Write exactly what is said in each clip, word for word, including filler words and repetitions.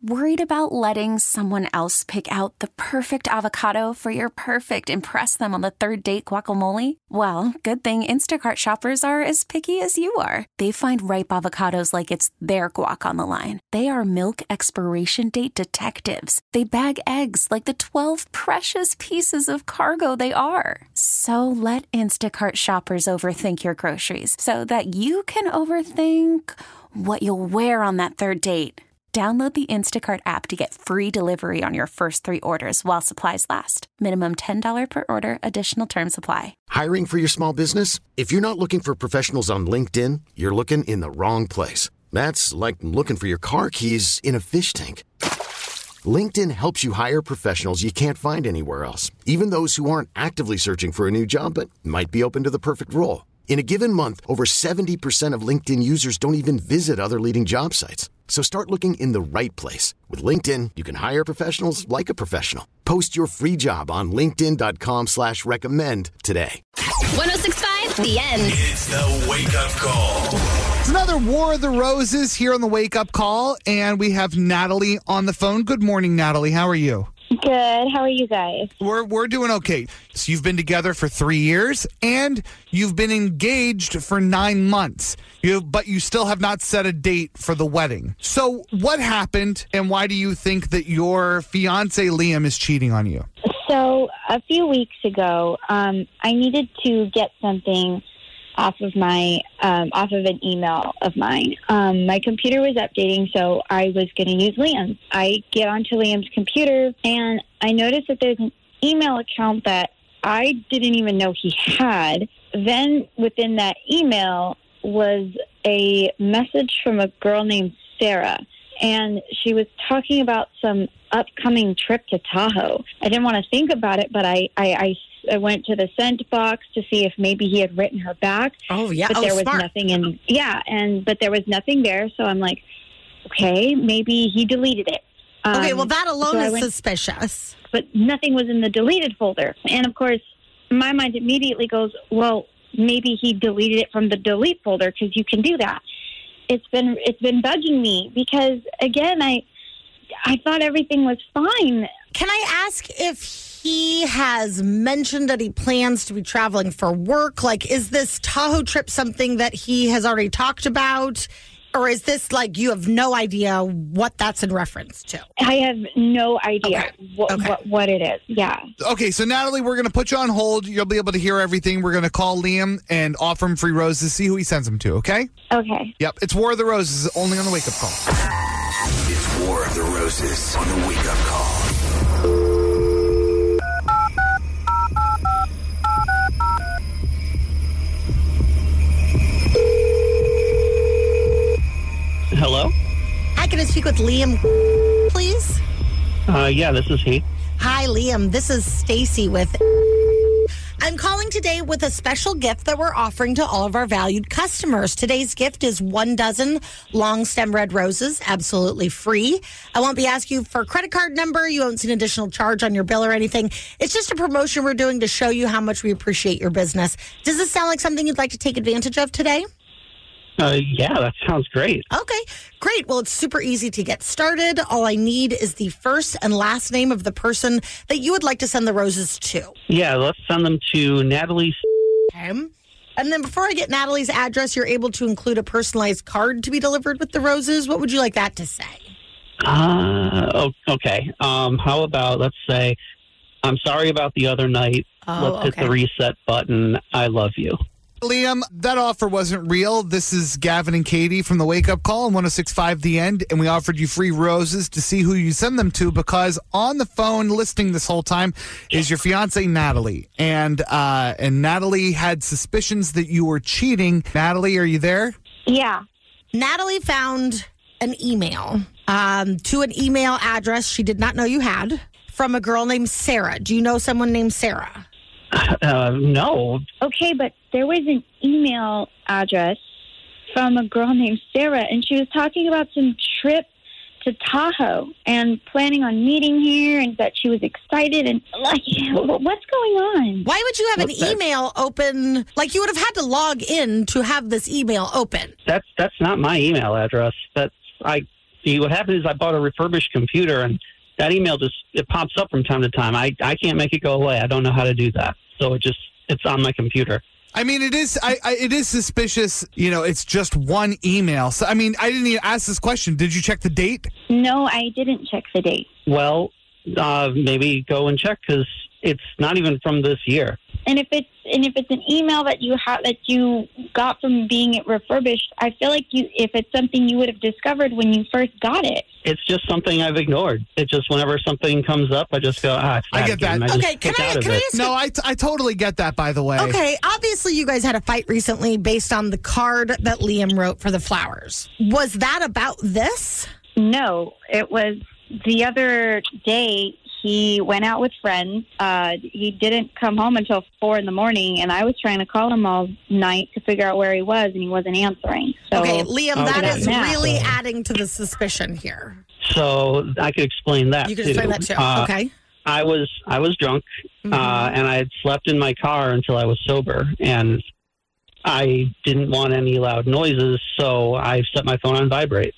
Worried about letting someone else pick out the perfect avocado for your perfect impress them on the third date guacamole? Well, good thing Instacart shoppers are as picky as you are. They find ripe avocados like it's their guac on the line. They are milk expiration date detectives. They bag eggs like the twelve precious pieces of cargo they are. So let Instacart shoppers overthink your groceries so that you can overthink what you'll wear on that third date. Download the Instacart app to get free delivery on your first three orders while supplies last. Minimum ten dollars per order. Additional terms apply. Hiring for your small business? If you're not looking for professionals on LinkedIn, you're looking in the wrong place. That's like looking for your car keys in a fish tank. LinkedIn helps you hire professionals you can't find anywhere else, even those who aren't actively searching for a new job but might be open to the perfect role. In a given month, over seventy percent of LinkedIn users don't even visit other leading job sites. So start looking in the right place. With LinkedIn, you can hire professionals like a professional. Post your free job on linkedin.com slash recommend today. one oh six point five, The End. It's the Wake Up Call. It's another War of the Roses here on the Wake Up Call, and we have Natalie on the phone. Good morning, Natalie. How are you? Good. How are you guys? We're we're doing okay. So you've been together for three years, and you've been engaged for nine months. You, but you still have not set a date for the wedding. So what happened, and why do you think that your fiance Liam is cheating on you? So a few weeks ago, um, I needed to get something off of my um, off of an email of mine. Um, my computer was updating, so I was going to use Liam's. I get onto Liam's computer, and I noticed that there's an email account that I didn't even know he had. Then within that email was a message from a girl named Sarah, and she was talking about some upcoming trip to Tahoe. I didn't want to think about it, but I, I, I I went to the sent box to see if maybe he had written her back. Oh, yeah. But oh, there was smart. nothing in, yeah, and but there was nothing there. So I'm like, okay, maybe he deleted it. Um, Okay, well, that alone so I is went- suspicious. But nothing was in the deleted folder. And of course, my mind immediately goes, well, maybe he deleted it from the delete folder because you can do that. It's been it's been bugging me because again, I I thought everything was fine. Can I ask if he has mentioned that he plans to be traveling for work? Like, is this Tahoe trip something that he has already talked about? Or is this like you have no idea what that's in reference to? I have no idea Okay. what, Okay. what what it is. Yeah. Okay, so Natalie, we're going to put you on hold. You'll be able to hear everything. We're going to call Liam and offer him free roses, see who he sends them to, okay? Okay. Yep, it's War of the Roses, only on the Wake Up Call. It's War of the Roses on the Wake Up Call. Hello? Hi, can I speak with Liam, please? Uh, yeah, this is he. Hi, Liam. This is Stacy with. I'm calling today with a special gift that we're offering to all of our valued customers. Today's gift is one dozen long stem red roses, absolutely free. I won't be asking you for a credit card number. You won't see an additional charge on your bill or anything. It's just a promotion we're doing to show you how much we appreciate your business. Does this sound like something you'd like to take advantage of today? Uh, yeah, that sounds great. Okay, great. Well, it's super easy to get started. All I need is the first and last name of the person that you would like to send the roses to. Yeah, let's send them to Natalie. Okay. And then before I get Natalie's address, you're able to include a personalized card to be delivered with the roses. What would you like that to say? Uh, oh, okay. Um, how about, let's say, I'm sorry about the other night. Oh, let's hit okay. the reset button. I love you. Liam, that offer wasn't real. This is Gavin and Katie from the Wake Up Call on one oh six point five The End, and we offered you free roses to see who you send them to because on the phone listening this whole time is your fiance Natalie, and uh, and Natalie had suspicions that you were cheating. Natalie, are you there? Yeah. Natalie found an email um, to an email address she did not know you had from a girl named Sarah. Do you know someone named Sarah? Uh, no. Okay, but there was an email address from a girl named Sarah, and she was talking about some trip to Tahoe and planning on meeting here, and that she was excited. And like, what's going on? Why would you have an What's that? email open? Like, you would have had to log in to have this email open. That's that's not my email address. That's I See, what happened is I bought a refurbished computer, and that email just, it pops up from time to time. I, I can't make it go away. I don't know how to do that. So it just, it's on my computer. I mean, it is I, I, it is suspicious, you know, it's just one email. So, I mean, I didn't even ask this question. Did you check the date? No, I didn't check the date. Well, uh, maybe go and check, because it's not even from this year. And if it's and if it's an email that you have that you got from being refurbished, I feel like you if it's something you would have discovered when you first got it. It's just something I've ignored. It just whenever something comes up, I just go, ah, it's I get again. that. I Okay, just can click I, out of can I it. ask No, I, t- I totally get that, by the way. Okay, obviously you guys had a fight recently based on the card that Liam wrote for the flowers. Was that about this? No, it was the other day. He went out with friends. Uh, he didn't come home until four in the morning, and I was trying to call him all night to figure out where he was, and he wasn't answering. So, Okay, Liam, that Okay. is Now. really adding to the suspicion here. So I could explain that. You can too. explain that too. Uh, Okay. I was I was drunk, Mhm. uh, and I had slept in my car until I was sober, and I didn't want any loud noises, so I set my phone on vibrate.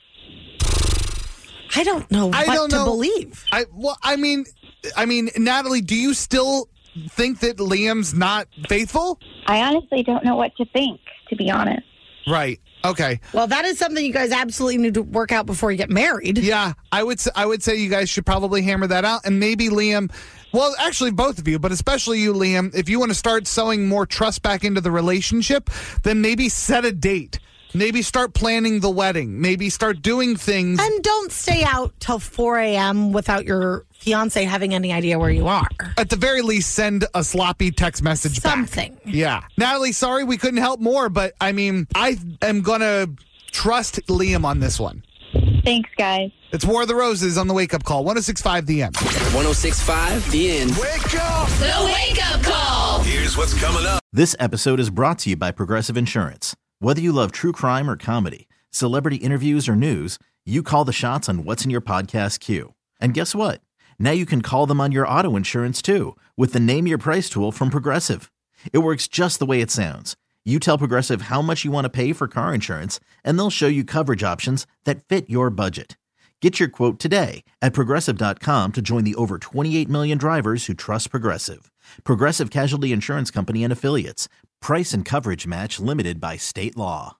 I don't know what I don't to know. believe. I well, I mean, I mean, Natalie, do you still think that Liam's not faithful? I honestly don't know what to think, to be honest. Right. Okay. Well, that is something you guys absolutely need to work out before you get married. Yeah, I would. s- I would say you guys should probably hammer that out, and maybe Liam. Well, actually, both of you, but especially you, Liam. If you want to start sowing more trust back into the relationship, then maybe set a date. Maybe start planning the wedding. Maybe start doing things. And don't stay out till four a.m. without your fiance having any idea where you are. At the very least, send a sloppy text message Something. back. Yeah. Natalie, sorry we couldn't help more, but I mean, I am going to trust Liam on this one. Thanks, guys. It's War of the Roses on the Wake Up Call. one oh six point five The End. one oh six point five The End. Wake up! The Wake Up Call. Here's what's coming up. This episode is brought to you by Progressive Insurance. Whether you love true crime or comedy, celebrity interviews or news, you call the shots on what's in your podcast queue. And guess what? Now you can call them on your auto insurance too with the Name Your Price tool from Progressive. It works just the way it sounds. You tell Progressive how much you want to pay for car insurance, and they'll show you coverage options that fit your budget. Get your quote today at Progressive dot com to join the over twenty-eight million drivers who trust Progressive. Progressive Casualty Insurance Company and Affiliates. Price and coverage match limited by state law.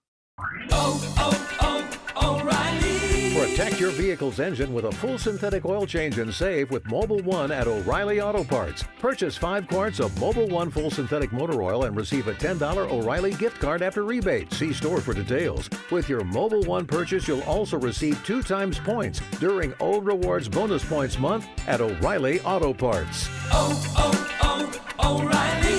Protect your vehicle's engine with a full synthetic oil change and save with Mobil one at O'Reilly Auto Parts. Purchase five quarts of Mobil one full synthetic motor oil and receive a ten dollars O'Reilly gift card after rebate. See store for details. With your Mobil one purchase, you'll also receive two times points during O Rewards Bonus Points Month at O'Reilly Auto Parts. Oh, oh, oh, O'Reilly